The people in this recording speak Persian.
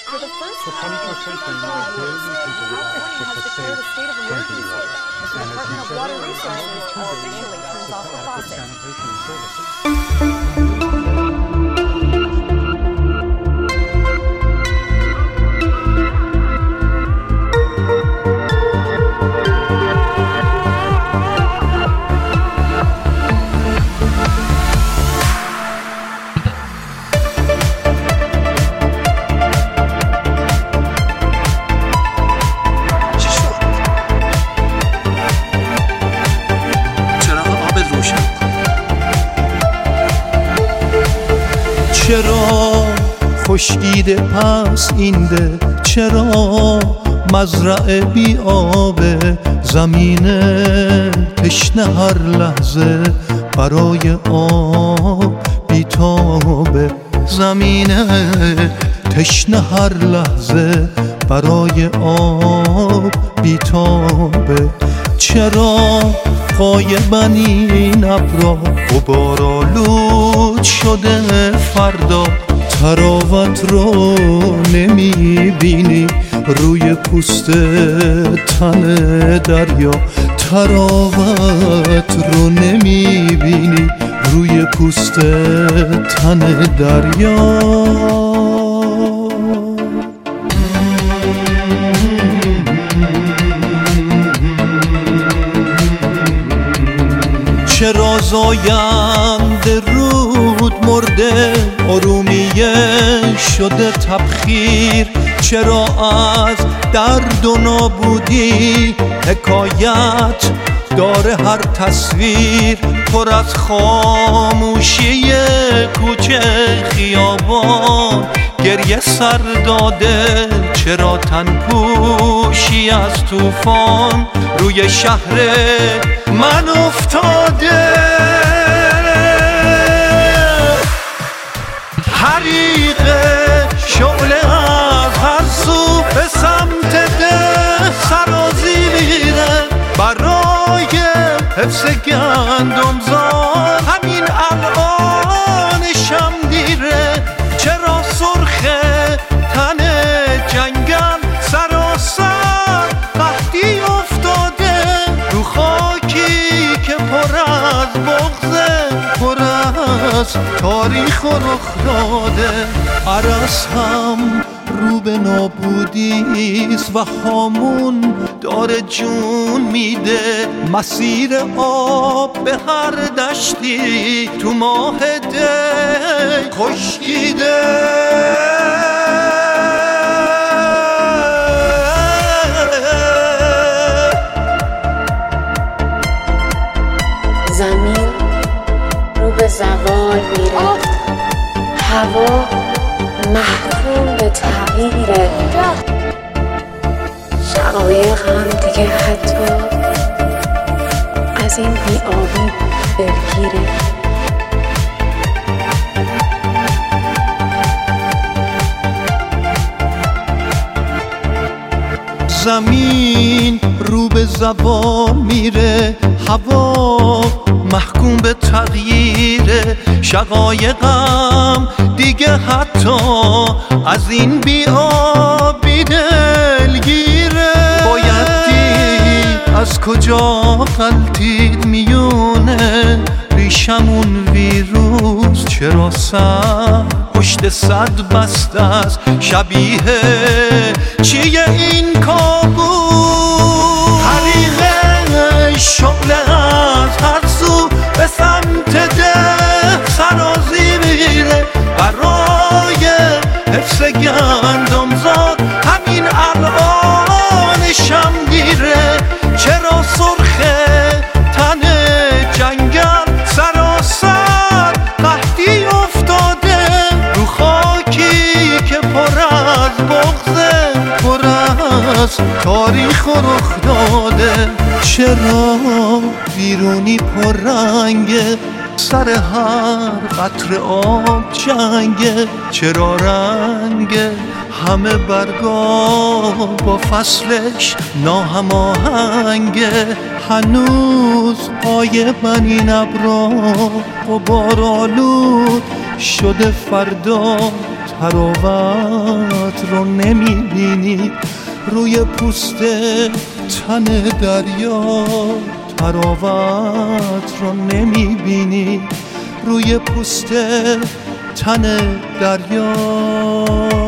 For the first time in 55 years, California has declared a state of emergency as the Department of Water Resources officially turns off the faucet. چرا خشکیده پس این ده، چرا مزرعه بی آبه، زمین تشنه هر لحظه برای آب بی تابه، زمین تشنه هر لحظه برای آب بی تابه. چرا غایبن این ابرا، غبارآلود شده فردا، تراوت رو نمیبینی روی پوست تن دریا، تراوت رو نمیبینی روی پوست تن دریا. چرا زاینده رود مرده، ارومیه شده تبخیر، چرا از درد و نابودی حکایت داره هر تصویر، پر از خاموشی کوچه خیابان گریه سر داده، چرا تن پوشی از طوفان روی شهر من افتاده. حریق شعله از هر سو به سمت ده سرازی میره، برای حفظ گندمزار همین الان شم دیره، چرا سرخه تن جنگل سراسر قحطی افتاده، رو خاکی که پر از بغضه، پر از تاریخ و رخ داده. عرس هم رو به نابودیست و هامون داره جون میده، مسیر آب به هر دشتی تو ماه دی خشکیده. زمین رو به زوال میره، هوا محکوم به تغییره، شقایق هم دیگه حتی از این بی‌آبی دلگیره. زمین رو به زوال میره، هوا محکوم به تغییره، شقایقم دیگه حتی از این بی‌آبی دلگیره. باید دید از کجا غلطید میونه ریشمون ویروس، چرا سر پشت صد بسته است، شبیه چیه این کابوس؟ حریق شعله از هر سو به سمت ده سرازی میره، برای حفظ گندمزاد همین الان شم دیره، چرا سرخه تن جنگل سراسر قحطی افتاده، رو خاکی که پر از بغضه، پر از تاریخ و رخ داده. چرا بیرونی پر رنگه، سر هر قطره آب جنگه، چرا رنگه همه برگا با فصلش ناهماهنگه، هنوز غایبن این ابرا، غبارآلود شده فردا، تراوت رو نمیبینی روی پوست تن دریا، تراوت رو نمیبینی روی پوست تن دریا.